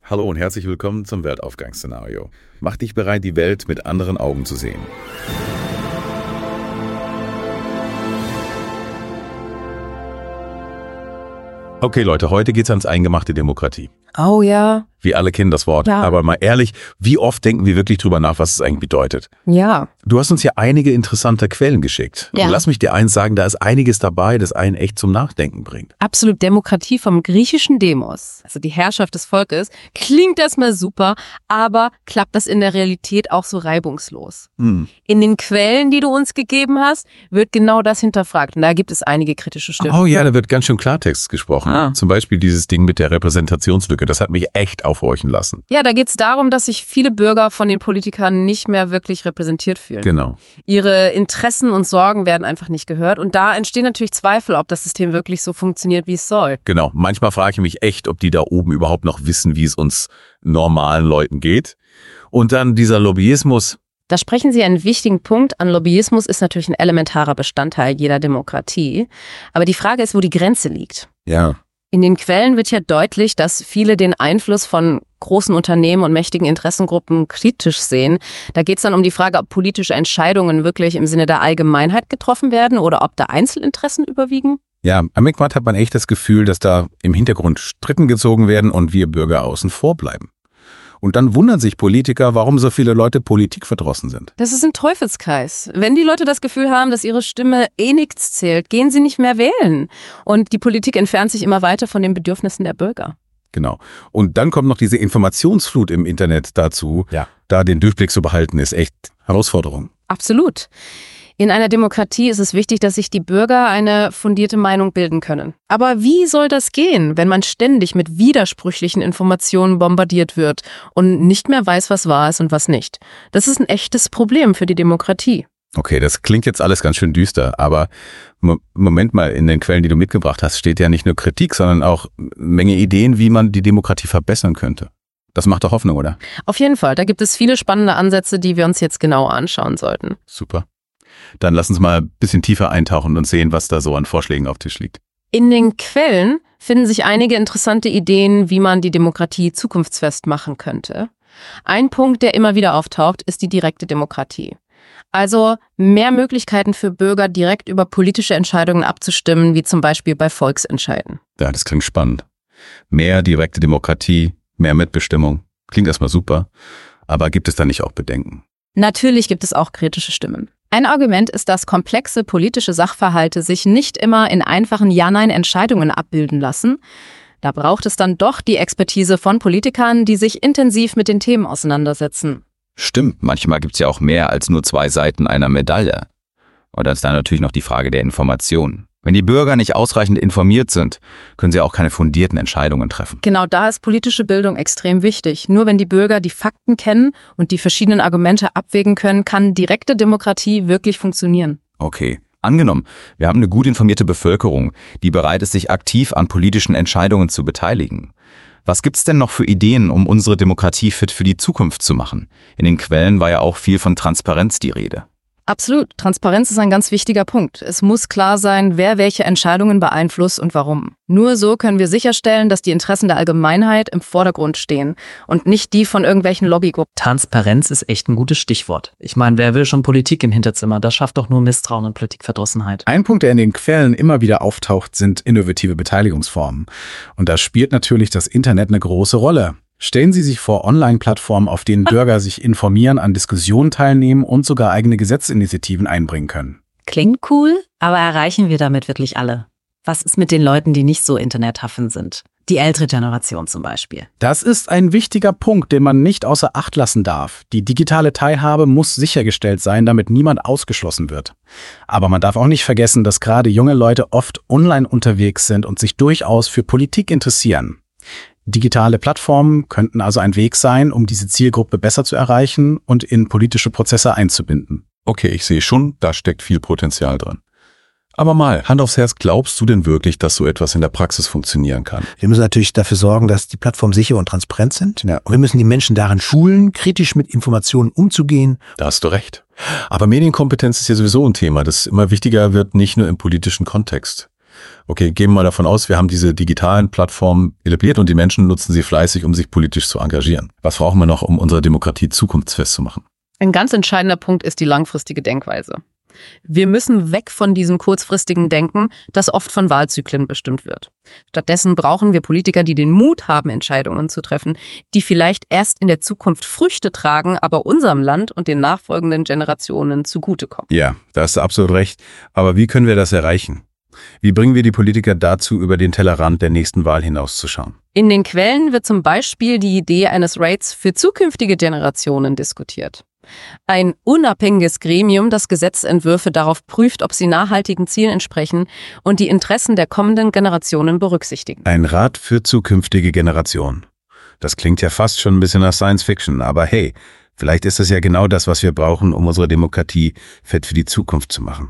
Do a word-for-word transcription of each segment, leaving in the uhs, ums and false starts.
Hallo und herzlich willkommen zum Weltaufgangsszenario. Mach dich bereit, die Welt mit anderen Augen zu sehen. Okay Leute, heute geht's ans Eingemachte Demokratie. Oh ja. Wir alle kennen das Wort, ja. Aber mal ehrlich, wie oft denken wir wirklich drüber nach, was es eigentlich bedeutet? Ja. Du hast uns ja einige interessante Quellen geschickt. Ja. Und lass mich dir eins sagen, da ist einiges dabei, das einen echt zum Nachdenken bringt. Absolut. Demokratie vom griechischen Demos, also die Herrschaft des Volkes, klingt erstmal super, aber klappt das in der Realität auch so reibungslos? Hm. In den Quellen, die du uns gegeben hast, wird genau das hinterfragt. Und da gibt es einige kritische Stimmen. Oh ja, da wird ganz schön Klartext gesprochen. Ah. Zum Beispiel dieses Ding mit der Repräsentationslücke, das hat mich echt aufhorchen lassen. Ja, da geht es darum, dass sich viele Bürger von den Politikern nicht mehr wirklich repräsentiert fühlen. Genau. Ihre Interessen und Sorgen werden einfach nicht gehört. Und da entstehen natürlich Zweifel, ob das System wirklich so funktioniert, wie es soll. Genau. Manchmal frage ich mich echt, ob die da oben überhaupt noch wissen, wie es uns normalen Leuten geht. Und dann dieser Lobbyismus. Da sprechen Sie einen wichtigen Punkt an. Lobbyismus ist natürlich ein elementarer Bestandteil jeder Demokratie. Aber die Frage ist, wo die Grenze liegt. Ja. In den Quellen wird ja deutlich, dass viele den Einfluss von großen Unternehmen und mächtigen Interessengruppen kritisch sehen. Da geht es dann um die Frage, ob politische Entscheidungen wirklich im Sinne der Allgemeinheit getroffen werden oder ob da Einzelinteressen überwiegen. Ja, am Mittwoch hat man echt das Gefühl, dass da im Hintergrund Strippen gezogen werden und wir Bürger außen vor bleiben. Und dann wundern sich Politiker, warum so viele Leute politikverdrossen sind. Das ist ein Teufelskreis. Wenn die Leute das Gefühl haben, dass ihre Stimme eh nichts zählt, gehen sie nicht mehr wählen. Und die Politik entfernt sich immer weiter von den Bedürfnissen der Bürger. Genau. Und dann kommt noch diese Informationsflut im Internet dazu. Ja. Da den Durchblick zu behalten, ist echt Herausforderung. Absolut. In einer Demokratie ist es wichtig, dass sich die Bürger eine fundierte Meinung bilden können. Aber wie soll das gehen, wenn man ständig mit widersprüchlichen Informationen bombardiert wird und nicht mehr weiß, was wahr ist und was nicht? Das ist ein echtes Problem für die Demokratie. Okay, das klingt jetzt alles ganz schön düster, aber Moment mal, in den Quellen, die du mitgebracht hast, steht ja nicht nur Kritik, sondern auch eine Menge Ideen, wie man die Demokratie verbessern könnte. Das macht doch Hoffnung, oder? Auf jeden Fall, da gibt es viele spannende Ansätze, die wir uns jetzt genauer anschauen sollten. Super. Dann lass uns mal ein bisschen tiefer eintauchen und sehen, was da so an Vorschlägen auf Tisch liegt. In den Quellen finden sich einige interessante Ideen, wie man die Demokratie zukunftsfest machen könnte. Ein Punkt, der immer wieder auftaucht, ist die direkte Demokratie. Also mehr Möglichkeiten für Bürger, direkt über politische Entscheidungen abzustimmen, wie zum Beispiel bei Volksentscheiden. Ja, das klingt spannend. Mehr direkte Demokratie, mehr Mitbestimmung. Klingt erstmal super, aber gibt es da nicht auch Bedenken? Natürlich gibt es auch kritische Stimmen. Ein Argument ist, dass komplexe politische Sachverhalte sich nicht immer in einfachen Ja-Nein-Entscheidungen abbilden lassen. Da braucht es dann doch die Expertise von Politikern, die sich intensiv mit den Themen auseinandersetzen. Stimmt, manchmal gibt es ja auch mehr als nur zwei Seiten einer Medaille. Und dann ist dann natürlich noch die Frage der Information. Wenn die Bürger nicht ausreichend informiert sind, können sie auch keine fundierten Entscheidungen treffen. Genau, da ist politische Bildung extrem wichtig. Nur wenn die Bürger die Fakten kennen und die verschiedenen Argumente abwägen können, kann direkte Demokratie wirklich funktionieren. Okay, angenommen, wir haben eine gut informierte Bevölkerung, die bereit ist, sich aktiv an politischen Entscheidungen zu beteiligen. Was gibt's denn noch für Ideen, um unsere Demokratie fit für die Zukunft zu machen? In den Quellen war ja auch viel von Transparenz die Rede. Absolut. Transparenz ist ein ganz wichtiger Punkt. Es muss klar sein, wer welche Entscheidungen beeinflusst und warum. Nur so können wir sicherstellen, dass die Interessen der Allgemeinheit im Vordergrund stehen und nicht die von irgendwelchen Lobbygruppen. Transparenz ist echt ein gutes Stichwort. Ich meine, wer will schon Politik im Hinterzimmer? Das schafft doch nur Misstrauen und Politikverdrossenheit. Ein Punkt, der in den Quellen immer wieder auftaucht, sind innovative Beteiligungsformen. Und da spielt natürlich das Internet eine große Rolle. Stellen Sie sich vor Online-Plattformen, auf denen Bürger sich informieren, an Diskussionen teilnehmen und sogar eigene Gesetzesinitiativen einbringen können. Klingt cool, aber erreichen wir damit wirklich alle? Was ist mit den Leuten, die nicht so internetaffin sind? Die ältere Generation zum Beispiel. Das ist ein wichtiger Punkt, den man nicht außer Acht lassen darf. Die digitale Teilhabe muss sichergestellt sein, damit niemand ausgeschlossen wird. Aber man darf auch nicht vergessen, dass gerade junge Leute oft online unterwegs sind und sich durchaus für Politik interessieren. Digitale Plattformen könnten also ein Weg sein, um diese Zielgruppe besser zu erreichen und in politische Prozesse einzubinden. Okay, ich sehe schon, da steckt viel Potenzial drin. Aber mal, Hand aufs Herz, glaubst du denn wirklich, dass so etwas in der Praxis funktionieren kann? Wir müssen natürlich dafür sorgen, dass die Plattformen sicher und transparent sind. Ja. Und wir müssen die Menschen darin schulen, kritisch mit Informationen umzugehen. Da hast du recht. Aber Medienkompetenz ist ja sowieso ein Thema, das immer wichtiger wird, nicht nur im politischen Kontext. Okay, gehen wir mal davon aus, wir haben diese digitalen Plattformen etabliert und die Menschen nutzen sie fleißig, um sich politisch zu engagieren. Was brauchen wir noch, um unsere Demokratie zukunftsfest zu machen? Ein ganz entscheidender Punkt ist die langfristige Denkweise. Wir müssen weg von diesem kurzfristigen Denken, das oft von Wahlzyklen bestimmt wird. Stattdessen brauchen wir Politiker, die den Mut haben, Entscheidungen zu treffen, die vielleicht erst in der Zukunft Früchte tragen, aber unserem Land und den nachfolgenden Generationen zugutekommen. Ja, da hast du absolut recht. Aber wie können wir das erreichen? Wie bringen wir die Politiker dazu, über den Tellerrand der nächsten Wahl hinauszuschauen? In den Quellen wird zum Beispiel die Idee eines Rates für zukünftige Generationen diskutiert. Ein unabhängiges Gremium, das Gesetzentwürfe darauf prüft, ob sie nachhaltigen Zielen entsprechen und die Interessen der kommenden Generationen berücksichtigen. Ein Rat für zukünftige Generationen. Das klingt ja fast schon ein bisschen nach Science Fiction, aber hey, vielleicht ist es ja genau das, was wir brauchen, um unsere Demokratie fit für die Zukunft zu machen.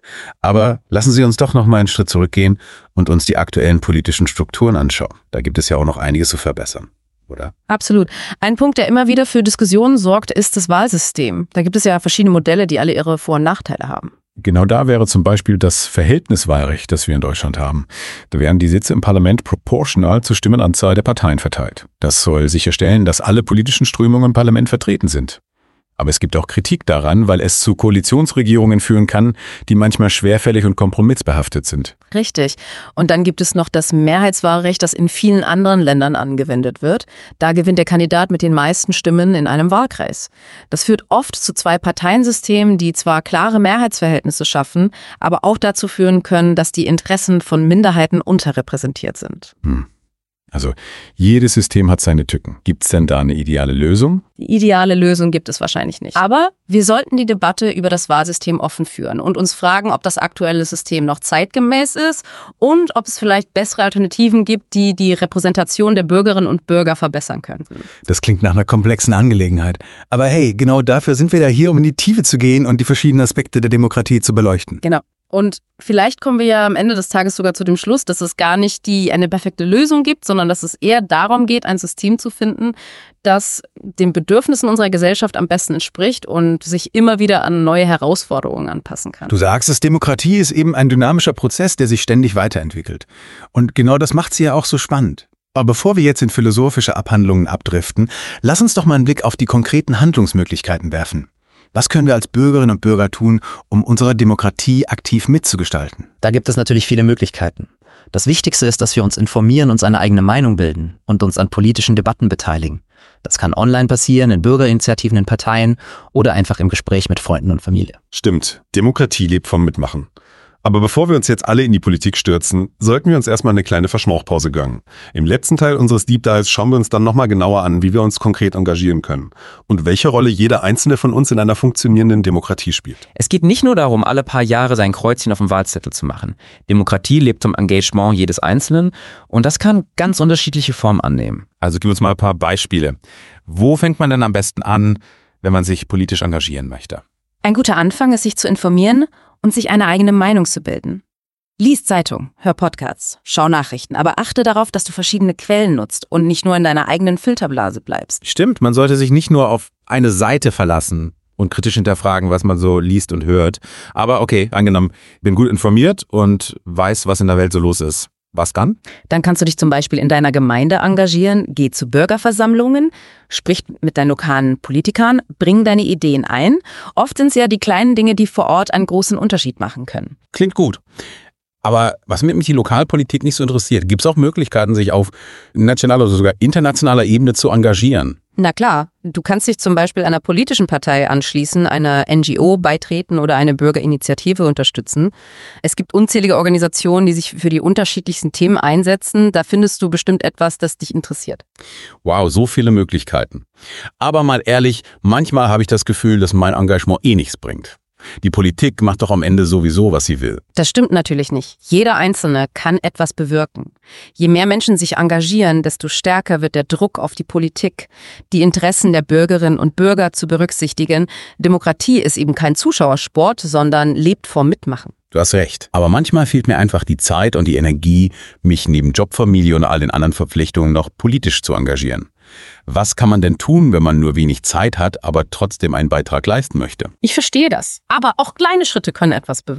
Aber lassen Sie uns doch noch mal einen Schritt zurückgehen und uns die aktuellen politischen Strukturen anschauen. Da gibt es ja auch noch einiges zu verbessern, oder? Absolut. Ein Punkt, der immer wieder für Diskussionen sorgt, ist das Wahlsystem. Da gibt es ja verschiedene Modelle, die alle ihre Vor- und Nachteile haben. Genau da wäre zum Beispiel das Verhältniswahlrecht, das wir in Deutschland haben. Da werden die Sitze im Parlament proportional zur Stimmenanzahl der Parteien verteilt. Das soll sicherstellen, dass alle politischen Strömungen im Parlament vertreten sind. Aber es gibt auch Kritik daran, weil es zu Koalitionsregierungen führen kann, die manchmal schwerfällig und kompromissbehaftet sind. Richtig. Und dann gibt es noch das Mehrheitswahlrecht, das in vielen anderen Ländern angewendet wird. Da gewinnt der Kandidat mit den meisten Stimmen in einem Wahlkreis. Das führt oft zu Zwei-Parteien-Systemen, die zwar klare Mehrheitsverhältnisse schaffen, aber auch dazu führen können, dass die Interessen von Minderheiten unterrepräsentiert sind. Hm. Also jedes System hat seine Tücken. Gibt es denn da eine ideale Lösung? Die ideale Lösung gibt es wahrscheinlich nicht. Aber wir sollten die Debatte über das Wahlsystem offen führen und uns fragen, ob das aktuelle System noch zeitgemäß ist und ob es vielleicht bessere Alternativen gibt, die die Repräsentation der Bürgerinnen und Bürger verbessern könnten. Das klingt nach einer komplexen Angelegenheit. Aber hey, genau dafür sind wir ja hier, um in die Tiefe zu gehen und die verschiedenen Aspekte der Demokratie zu beleuchten. Genau. Und vielleicht kommen wir ja am Ende des Tages sogar zu dem Schluss, dass es gar nicht die eine perfekte Lösung gibt, sondern dass es eher darum geht, ein System zu finden, das den Bedürfnissen unserer Gesellschaft am besten entspricht und sich immer wieder an neue Herausforderungen anpassen kann. Du sagst es, Demokratie ist eben ein dynamischer Prozess, der sich ständig weiterentwickelt. Und genau das macht sie ja auch so spannend. Aber bevor wir jetzt in philosophische Abhandlungen abdriften, lass uns doch mal einen Blick auf die konkreten Handlungsmöglichkeiten werfen. Was können wir als Bürgerinnen und Bürger tun, um unsere Demokratie aktiv mitzugestalten? Da gibt es natürlich viele Möglichkeiten. Das Wichtigste ist, dass wir uns informieren, uns eine eigene Meinung bilden und uns an politischen Debatten beteiligen. Das kann online passieren, in Bürgerinitiativen, in Parteien oder einfach im Gespräch mit Freunden und Familie. Stimmt, Demokratie lebt vom Mitmachen. Aber bevor wir uns jetzt alle in die Politik stürzen, sollten wir uns erstmal eine kleine Verschmauchpause gönnen. Im letzten Teil unseres Deep Dives schauen wir uns dann nochmal genauer an, wie wir uns konkret engagieren können und welche Rolle jeder einzelne von uns in einer funktionierenden Demokratie spielt. Es geht nicht nur darum, alle paar Jahre sein Kreuzchen auf dem Wahlzettel zu machen. Demokratie lebt vom Engagement jedes Einzelnen und das kann ganz unterschiedliche Formen annehmen. Also gib uns mal ein paar Beispiele. Wo fängt man denn am besten an, wenn man sich politisch engagieren möchte? Ein guter Anfang ist, sich zu informieren und sich eine eigene Meinung zu bilden. Lies Zeitung, hör Podcasts, schau Nachrichten, aber achte darauf, dass du verschiedene Quellen nutzt und nicht nur in deiner eigenen Filterblase bleibst. Stimmt, man sollte sich nicht nur auf eine Seite verlassen und kritisch hinterfragen, was man so liest und hört. Aber okay, angenommen, bin gut informiert und weiß, was in der Welt so los ist. Was dann? Dann kannst du dich zum Beispiel in deiner Gemeinde engagieren, geh zu Bürgerversammlungen, sprich mit deinen lokalen Politikern, bring deine Ideen ein. Oft sind es ja die kleinen Dinge, die vor Ort einen großen Unterschied machen können. Klingt gut. Aber was mich die Lokalpolitik nicht so interessiert, gibt es auch Möglichkeiten, sich auf nationaler oder sogar internationaler Ebene zu engagieren? Na klar, du kannst dich zum Beispiel einer politischen Partei anschließen, einer N G O beitreten oder eine Bürgerinitiative unterstützen. Es gibt unzählige Organisationen, die sich für die unterschiedlichsten Themen einsetzen. Da findest du bestimmt etwas, das dich interessiert. Wow, so viele Möglichkeiten. Aber mal ehrlich, manchmal habe ich das Gefühl, dass mein Engagement eh nichts bringt. Die Politik macht doch am Ende sowieso, was sie will. Das stimmt natürlich nicht. Jeder Einzelne kann etwas bewirken. Je mehr Menschen sich engagieren, desto stärker wird der Druck auf die Politik, die Interessen der Bürgerinnen und Bürger zu berücksichtigen. Demokratie ist eben kein Zuschauersport, sondern lebt vom Mitmachen. Du hast recht. Aber manchmal fehlt mir einfach die Zeit und die Energie, mich neben Job, Familie und all den anderen Verpflichtungen noch politisch zu engagieren. Was kann man denn tun, wenn man nur wenig Zeit hat, aber trotzdem einen Beitrag leisten möchte? Ich verstehe das. Aber auch kleine Schritte können etwas bewirken.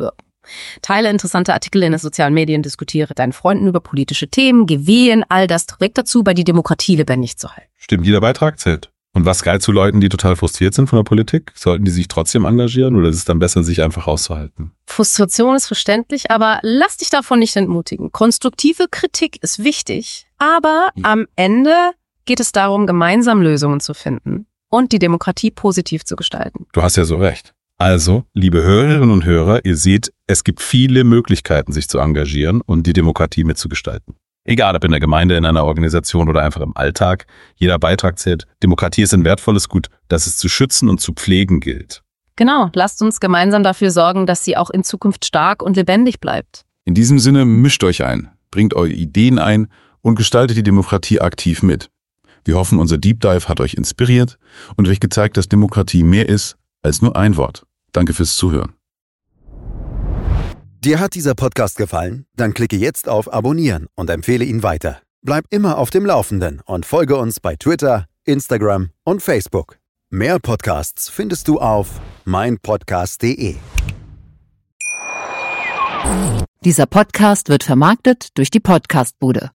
Teile interessante Artikel in den sozialen Medien, diskutiere mit deinen Freunden über politische Themen, geh wählen, all das trägt dazu, bei die Demokratie lebendig zu halten. Stimmt, jeder Beitrag zählt. Und was geil zu Leuten, die total frustriert sind von der Politik? Sollten die sich trotzdem engagieren oder ist es dann besser, sich einfach rauszuhalten? Frustration ist verständlich, aber lass dich davon nicht entmutigen. Konstruktive Kritik ist wichtig, aber am Ende geht es darum, gemeinsam Lösungen zu finden und die Demokratie positiv zu gestalten. Du hast ja so recht. Also, liebe Hörerinnen und Hörer, ihr seht, es gibt viele Möglichkeiten, sich zu engagieren und die Demokratie mitzugestalten. Egal ob in der Gemeinde, in einer Organisation oder einfach im Alltag, jeder Beitrag zählt. Demokratie ist ein wertvolles Gut, das es zu schützen und zu pflegen gilt. Genau, lasst uns gemeinsam dafür sorgen, dass sie auch in Zukunft stark und lebendig bleibt. In diesem Sinne, mischt euch ein, bringt eure Ideen ein und gestaltet die Demokratie aktiv mit. Wir hoffen, unser Deep Dive hat euch inspiriert und euch gezeigt, dass Demokratie mehr ist als nur ein Wort. Danke fürs Zuhören. Dir hat dieser Podcast gefallen? Dann klicke jetzt auf Abonnieren und empfehle ihn weiter. Bleib immer auf dem Laufenden und folge uns bei Twitter, Instagram und Facebook. Mehr Podcasts findest du auf mein podcast punkt de. Dieser Podcast wird vermarktet durch die Podcastbude.